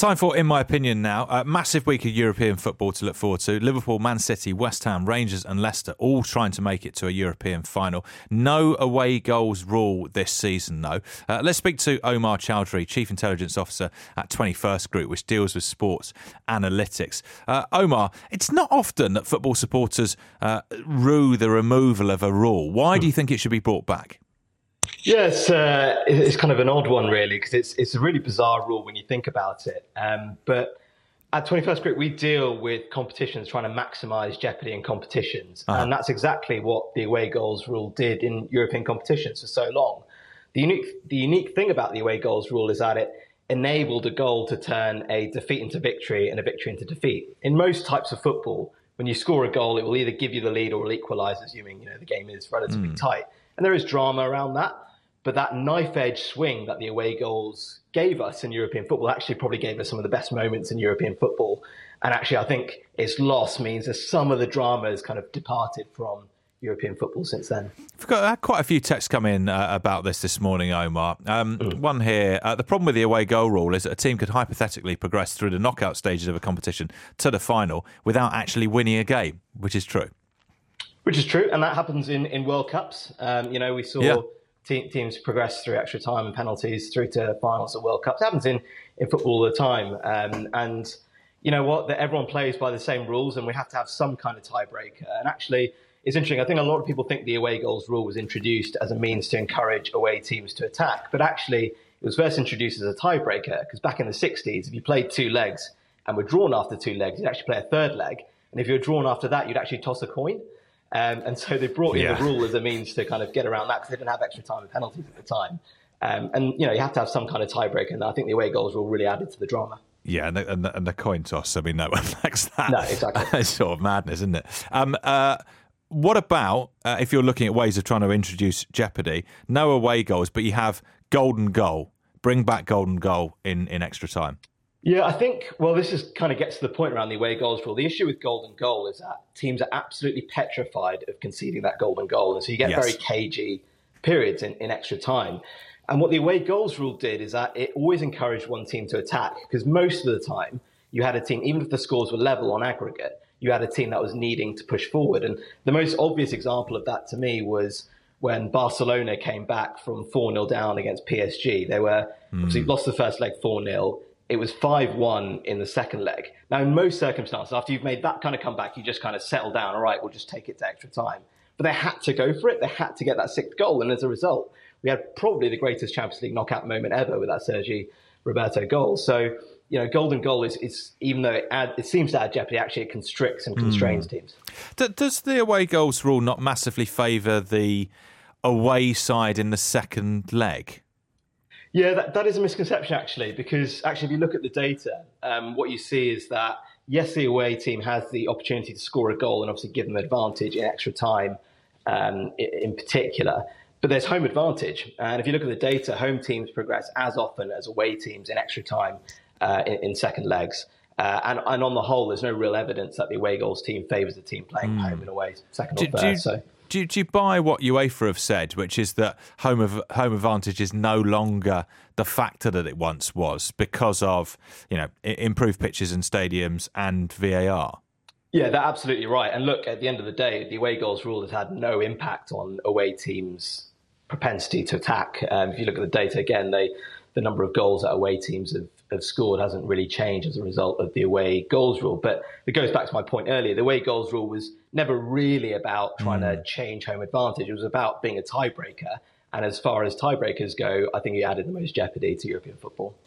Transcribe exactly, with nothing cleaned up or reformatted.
Time for In My Opinion now. A massive week of European football to look forward to. Liverpool, Man City, West Ham, Rangers and Leicester all trying to make it to a European final. No away goals rule this season, though. Uh, let's speak to Omar Chowdhury, Chief Intelligence Officer at twenty-first Group, which deals with sports analytics. Uh, Omar, it's not often that football supporters uh, rue the removal of a rule. Why do you think it should be brought back? Yeah, it's, uh, it's kind of an odd one, really, because it's it's a really bizarre rule when you think about it. Um, but at twenty-first Group, we deal with competitions trying to maximise jeopardy in competitions. Uh-huh. And that's exactly what the away goals rule did in European competitions for so long. The unique, the unique thing about the away goals rule is that it enabled a goal to turn a defeat into victory and a victory into defeat. In most types of football, when you score a goal, it will either give you the lead or equalise, assuming you know the game is relatively mm. tight. And there is drama around that. But that knife-edge swing that the away goals gave us in European football actually probably gave us some of the best moments in European football. And actually, I think its loss means that some of the drama has kind of departed from European football since then. We've got uh, quite a few texts come in uh, about this this morning, Omar. Um, mm. One here, uh, the problem with the away goal rule is that a team could hypothetically progress through the knockout stages of a competition to the final without actually winning a game, which is true. Which is true, and that happens in, in World Cups. Um, you know, we saw... Yeah. Te- teams progress through extra time and penalties through to finals of World Cups. It happens in, in football all the time. Um, and you know what? That everyone plays by the same rules and we have to have some kind of tiebreaker. And actually, it's interesting. I think a lot of people think the away goals rule was introduced as a means to encourage away teams to attack. But actually, it was first introduced as a tiebreaker because back in the sixties, if you played two legs and were drawn after two legs, you'd actually play a third leg. And if you were drawn after that, you'd actually toss a coin. Um, and so they brought in yeah. the rule as a means to kind of get around that because they didn't have extra time and penalties at the time. Um, and, you know, you have to have some kind of tiebreaker. And I think the away goals rule really added to the drama. Yeah, and the, and the, and the coin toss, I mean, no one likes that. No, exactly. It's sort of madness, isn't it? Um, uh, what about, uh, if you're looking at ways of trying to introduce jeopardy, no away goals, but you have golden goal. Bring back golden goal in, in extra time. Yeah, I think, well, this is kind of gets to the point around the away goals rule. The issue with golden goal is that teams are absolutely petrified of conceding that golden goal. And so you get yes. very cagey periods in, in extra time. And what the away goals rule did is that it always encouraged one team to attack because most of the time you had a team, even if the scores were level on aggregate, you had a team that was needing to push forward. And the most obvious example of that to me was when Barcelona came back from four nil down against P S G. They were mm. obviously lost the first leg four nil. It was five one in the second leg. Now, in most circumstances, after you've made that kind of comeback, you just kind of settle down. All right, we'll just take it to extra time. But they had to go for it. They had to get that sixth goal. And as a result, we had probably the greatest Champions League knockout moment ever with that Sergi Roberto goal. So, you know, golden goal is, is even though it, add, it seems to add jeopardy, actually it constricts and constrains mm. teams. Does the away goals rule not massively favour the away side in the second leg? Yeah, that, that is a misconception, actually, because actually, if you look at the data, um, what you see is that, yes, the away team has the opportunity to score a goal and obviously give them advantage in extra time um, in particular, but there's home advantage. And if you look at the data, home teams progress as often as away teams in extra time uh, in, in second legs. Uh, and, and on the whole, there's no real evidence that the away goals team favours the team playing mm. home and away, second do, or third. Do you, so. Do you, do you buy what UEFA have said, which is that home of, home advantage is no longer the factor that it once was because of, you know, improved pitches and stadiums and V A R? Yeah, they're absolutely right. And look, at the end of the day, the away goals rule has had no impact on away teams' propensity to attack. Um, if you look at the data again, they the number of goals that away teams have, have scored hasn't really changed as a result of the away goals rule. But it goes back to my point earlier. The away goals rule was never really about trying mm. to change home advantage. It was about being a tiebreaker. And as far as tiebreakers go, I think it added the most jeopardy to European football.